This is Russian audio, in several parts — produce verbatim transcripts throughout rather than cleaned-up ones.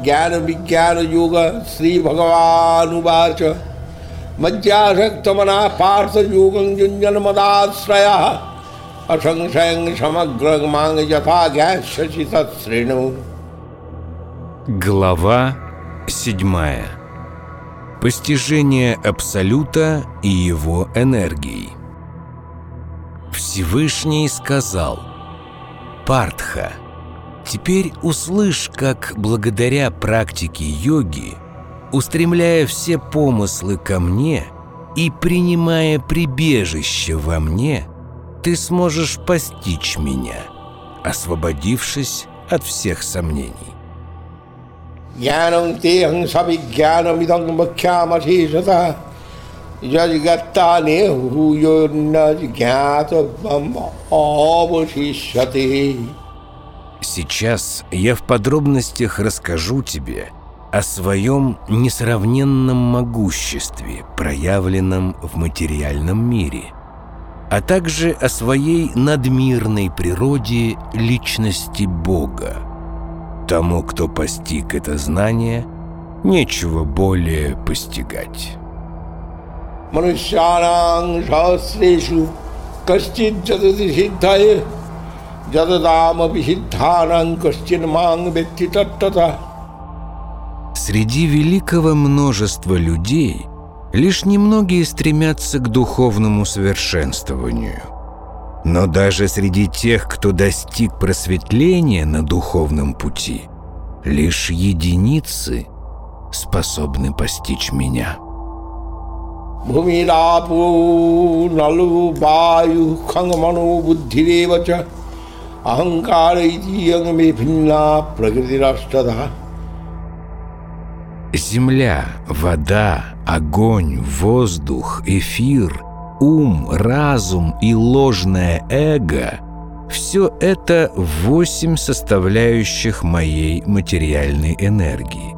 ज्ञान विज्ञान योग श्री भगवानुवाच मज्जासक्तमना पार्थ योगं युञ्जन मदाश्रया असंशयं समग्रं मां यथा ज्ञास्यसि तच्छृणु. Глава седьмая. Постижение Абсолюта и его энергии. Всевышний сказал: «Партха, теперь услышь, как благодаря практике йоги, устремляя все помыслы ко мне и принимая прибежище во мне, ты сможешь постичь меня, освободившись от всех сомнений». ज्ञानं तेहं सविज्ञानमिदं वक्ष्यामशेषतः यद्गत्तानि भूयो न ज्ञातव्यम् अवशिष्यते. Сейчас я в подробностях расскажу тебе о своем несравненном могуществе, проявленном в материальном мире, а также о своей надмирной природе личности Бога. Тому, кто постиг это знание, нечего более постигать. Манушьянам сахасрешу кашчид джадати сиддхае джадатамапи сиддханам кашчин маң ветти таттата. Среди великого множества людей лишь немногие стремятся к духовному совершенствованию. Но даже среди тех, кто достиг просветления на духовном пути, лишь единицы способны постичь меня. Бхумирапу налу ваю хангаману буддхиревача аханкара ити ме бхинна пракритираштадха. Земля, вода, огонь, воздух, эфир, ум, разум и ложное эго – все это восемь составляющих моей материальной энергии.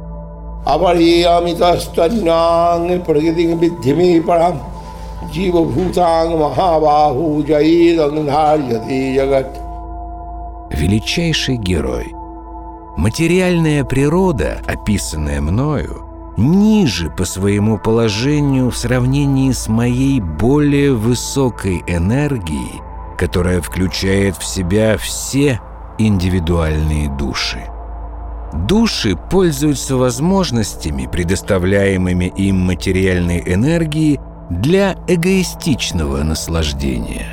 Величайший герой. Материальная природа, описанная мною, ниже по своему положению в сравнении с моей более высокой энергией, которая включает в себя все индивидуальные души. Души пользуются возможностями, предоставляемыми им материальной энергией, для эгоистичного наслаждения.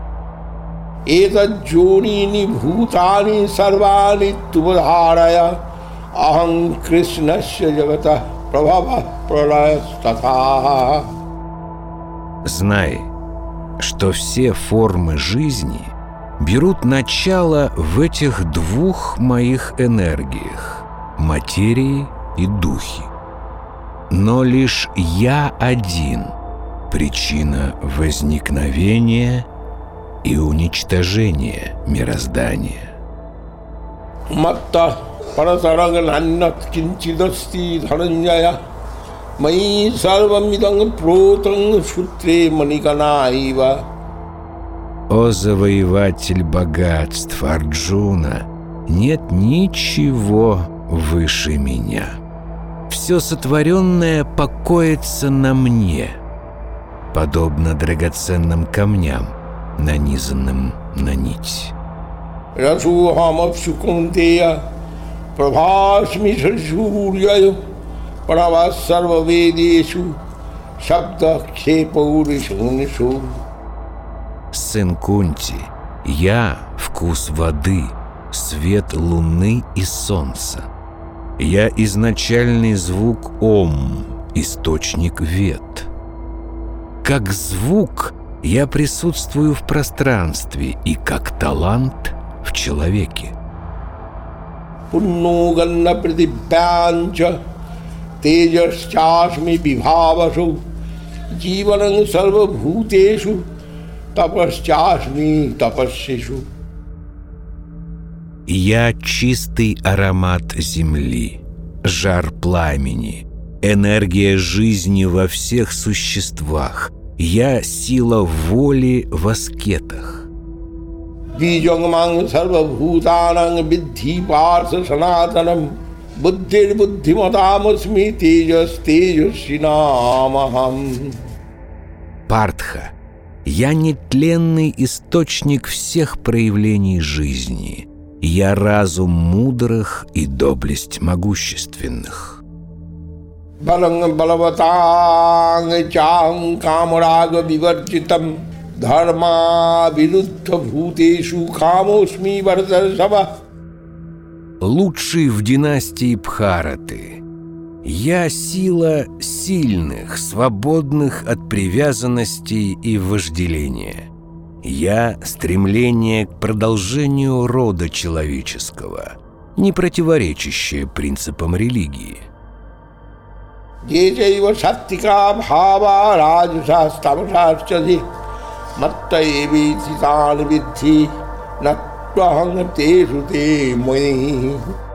Этаджунини бхутани сарвани тубадхарая ахам кришнасья джагата прабхава пралаястатха. Знай, что все формы жизни берут начало в этих двух моих энергиях – материи и духе. Но лишь я один – причина возникновения и уничтожения мироздания. Матта парасарангананнат кинчидасти дхаранджая маи сарвамидам протам шутре маниканаива. О завоеватель богатств, Арджуна, нет ничего выше меня. Все сотворенное покоится на мне, подобно драгоценным камням, нанизанным на нить. Расухамапсукунтея прабхасми сарсурьяю правасарваведешу шабдакхепауришунешу. Сын Кунти, я — вкус воды, свет луны и солнца. Я изначальный звук Ом, источник Вед. Как звук я присутствую в пространстве и как талант в человеке. Пуннуганна притиббянча тежасчасми вибхавасу дживанам сарвабхутешу тапасчасми тапассишу. Я чистый аромат земли, жар пламени, энергия жизни во всех существах. Я сила воли в аскетах. Биджангман сарвабхутанам биддхи парса санатанам Buddhir buddhimatamasmi tejas tejasvinamaham. Партха. Я нетленный источник всех проявлений жизни. Я разум мудрых и доблесть могущественных. Баланг балаватанг чам камрага виварчитам дхарма вируддха бхутешу камосми вардаршава. Лучший в династии Бхараты. Я сила сильных, свободных от привязанностей и вожделения. Я стремление к продолжению рода человеческого, не противоречащее принципам религии. Ежайва саттика бхава раджаса тамасачади матта эвити тан виддхи наттваханг тешу те мои.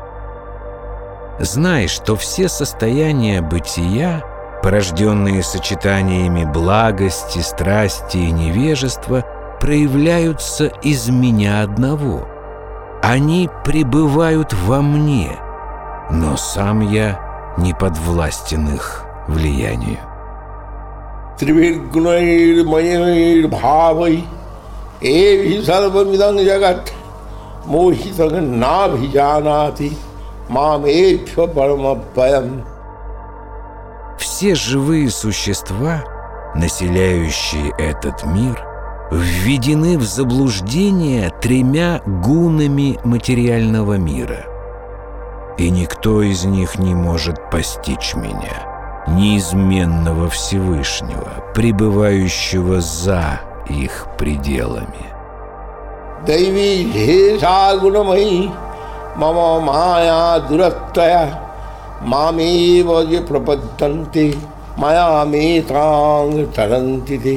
Знай, что все состояния бытия, порожденные сочетаниями благости, страсти и невежества, проявляются из меня одного. Они пребывают во мне, но сам я не подвластен их влиянию. Тривиргунайр майр бхавай эви сарвамидам джагат мохитанг набхиджанати мамепхё парамапаям. Все живые существа, населяющие этот мир, введены в заблуждение тремя гунами материального мира. И никто из них не может постичь меня, неизменного Всевышнего, пребывающего за их пределами. Дайви хеса гунамай мама майя дураттая мамева же пропадданти майя метанг таранти.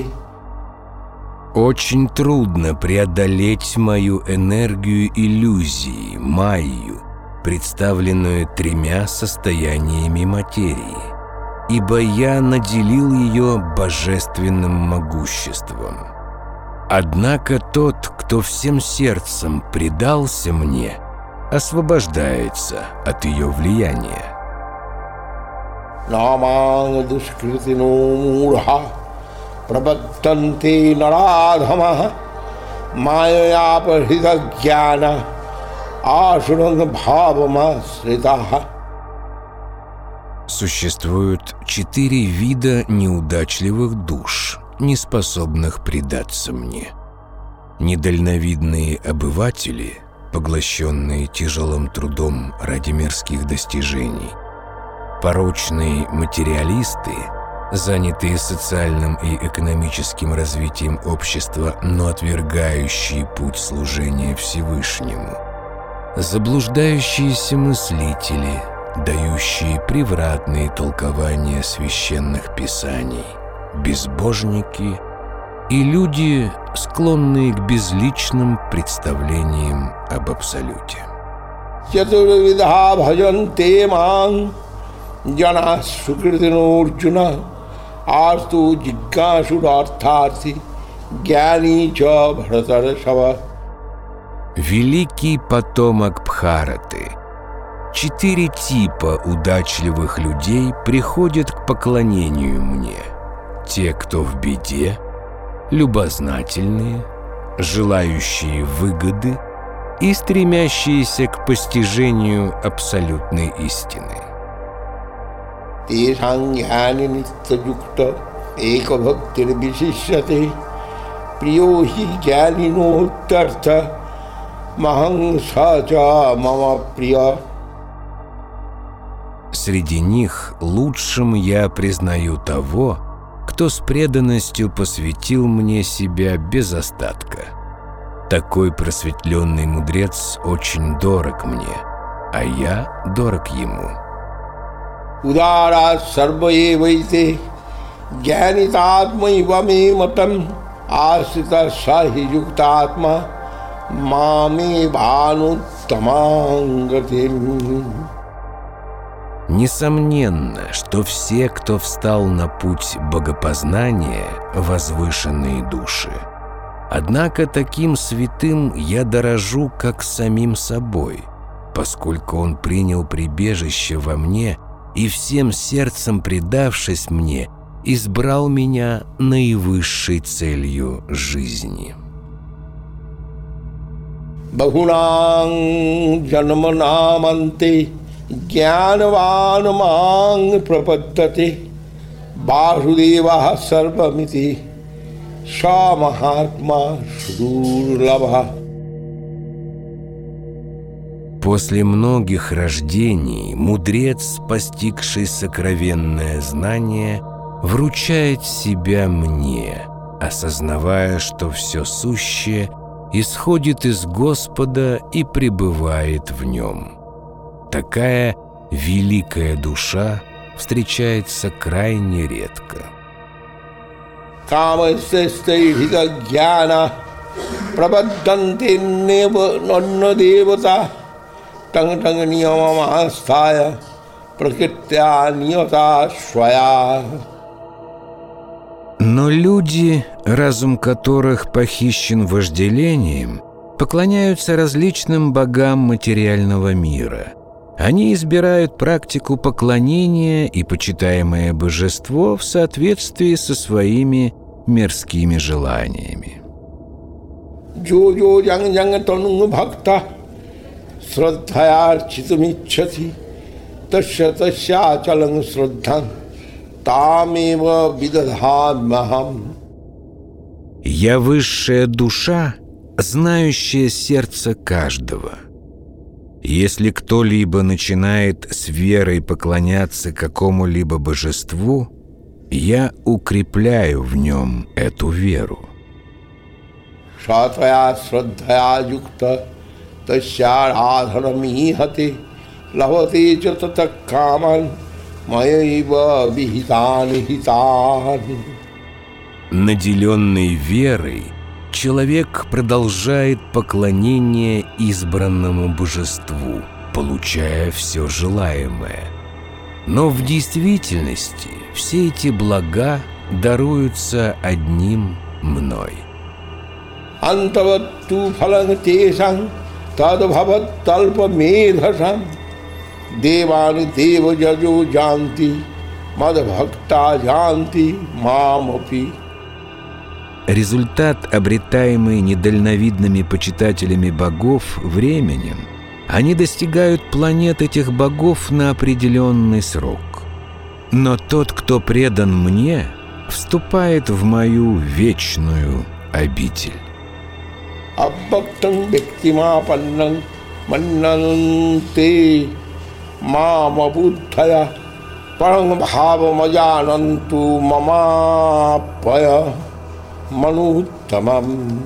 Очень трудно преодолеть мою энергию иллюзии, майю, представленную тремя состояниями материи, ибо я наделил ее божественным могуществом. Однако тот, кто всем сердцем предался мне, освобождается от ее влияния. Наманг душкритино мурха прабадданти нарадхамаха майя пархита гьяна ашуранг бхавамасритаха. Существуют четыре вида неудачливых душ, не способных предаться мне. Недальновидные обыватели, поглощенные тяжелым трудом ради мирских достижений, порочные материалисты, занятые социальным и экономическим развитием общества, но отвергающие путь служения Всевышнему, заблуждающиеся мыслители, дающие превратные толкования священных писаний, безбожники и люди, склонные к безличным представлениям об абсолюте. Чатурвидха бхаджанте маң джана сукритино арджуна асту джиггашурартарти гьяни ча бхаратаршава. Великий потомок Бхараты. Четыре типа удачливых людей приходят к поклонению мне. Те, кто в беде, любознательные, желающие выгоды и стремящиеся к постижению абсолютной истины. Тешаң гьяни ниттаюкта эка бхактир вишишьяте приё хи гьяниноттарта махаң сача мама прия. Среди них лучшим я признаю того, кто с преданностью посвятил мне себя без остатка. Такой просветленный мудрец очень дорог мне, а я дорог ему. Удара сарваевайте гьянитатмайва ме матам асрита сахи юктатма маме бхануттамангатим. Несомненно, что все, кто встал на путь богопознания, возвышенные души. Однако таким святым я дорожу, как самим собой, поскольку он принял прибежище во мне и всем сердцем предавшись мне, избрал меня наивысшей целью жизни. Бахунан джанманаманте гьянван манг прападдате Васудева сарвамити ша махатма шурлабха. После многих рождений мудрец, постигший сокровенное знание, вручает себя мне, осознавая, что все сущее исходит из Господа и пребывает в нем. Такая великая душа встречается крайне редко. Камасестайхита гьяна прабадданте нева нанна девата танг танг нiyamamastaya пракритя нiyata свая. Но люди, разум которых похищен вожделением, поклоняются различным богам материального мира. Они избирают практику поклонения и почитаемое божество в соответствии со своими мирскими желаниями. Я высшая душа, знающая сердце каждого. Если кто-либо начинает с верой поклоняться какому-либо божеству, я укрепляю в нем эту веру. Наделенный верой, человек продолжает поклонение избранному божеству, получая все желаемое. Но в действительности все эти блага даруются одним мной. Антаватту фалангтешам тадбхаватталпамедхасам девани деваджаджо джанти мадбхакта джанти мамапи. Результат, обретаемый недальновидными почитателями богов, временен. Они достигают планет этих богов на определенный срок. Но тот, кто предан мне, вступает в мою вечную обитель. Аббактам бхактимапаннам маннанте мамабуддхая парангбхавамаджананту мамапая мануттамам.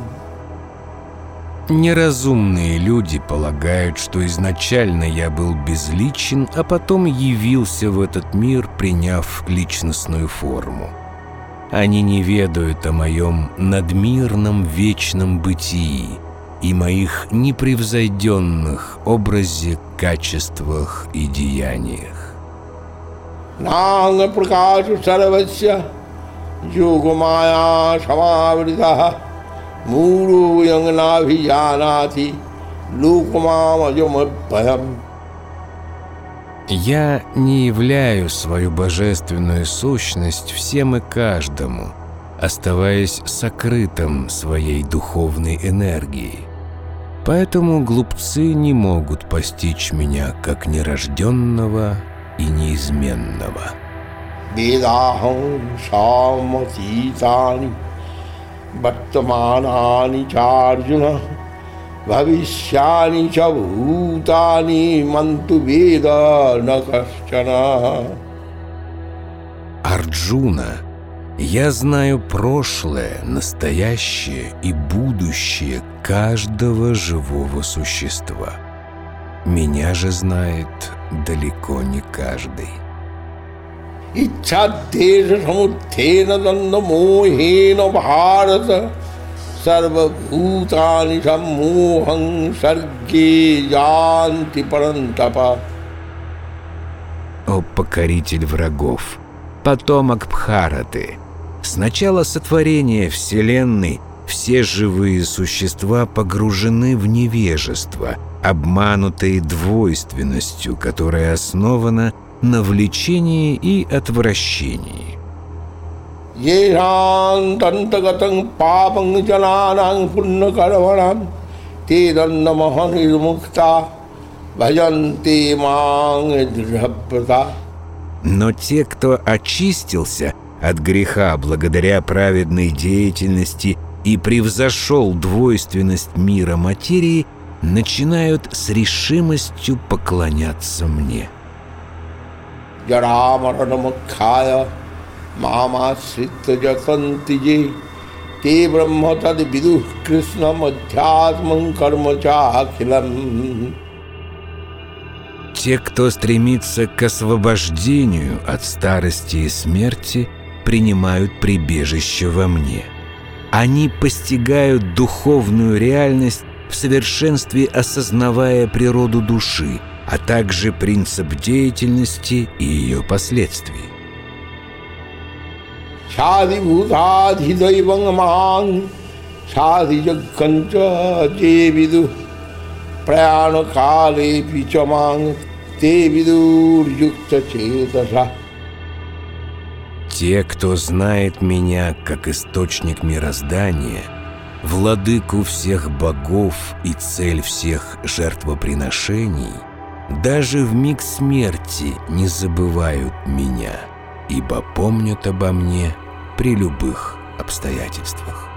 Неразумные люди полагают, что изначально я был безличен, а потом явился в этот мир, приняв личностную форму. Они не ведают о моем надмирном вечном бытии и моих непревзойденных образе, качествах и деяниях. Нанга пракашу сарвасya йогамая самавритаха муру янгнавиянати лукмамаджамабхаям. Я не являю свою божественную сущность всем и каждому, оставаясь сокрытым своей духовной энергией. Поэтому глупцы не могут постичь меня как нерожденного и неизменного. Ведахам саматитани бхаттаманани чарджуна Бхавишьяни ча бхутани манту веда на кашчана. Арджуна, я знаю прошлое, настоящее и будущее каждого живого существа. Меня же знает далеко не каждый. Иччаддеша самуттхена дандамохена бхарата Сарвабхутани саммохан сарге янти парантапа. О покоритель врагов, потомок Бхараты, с начала сотворения Вселенной все живые существа погружены в невежество, обманутые двойственностью, которая основана на влечении и отвращении. Но те, кто очистился от греха благодаря праведной деятельности и превзошел двойственность мира материи, начинают с решимостью поклоняться мне. Те, кто стремится к освобождению от старости и смерти, принимают прибежище во мне. Они постигают духовную реальность в совершенстве, осознавая природу души, а также принцип деятельности и ее последствий. Те, кто знает меня как источник мироздания, владыку всех богов и цель всех жертвоприношений, даже в миг смерти не забывают меня, ибо помнят обо мне при любых обстоятельствах.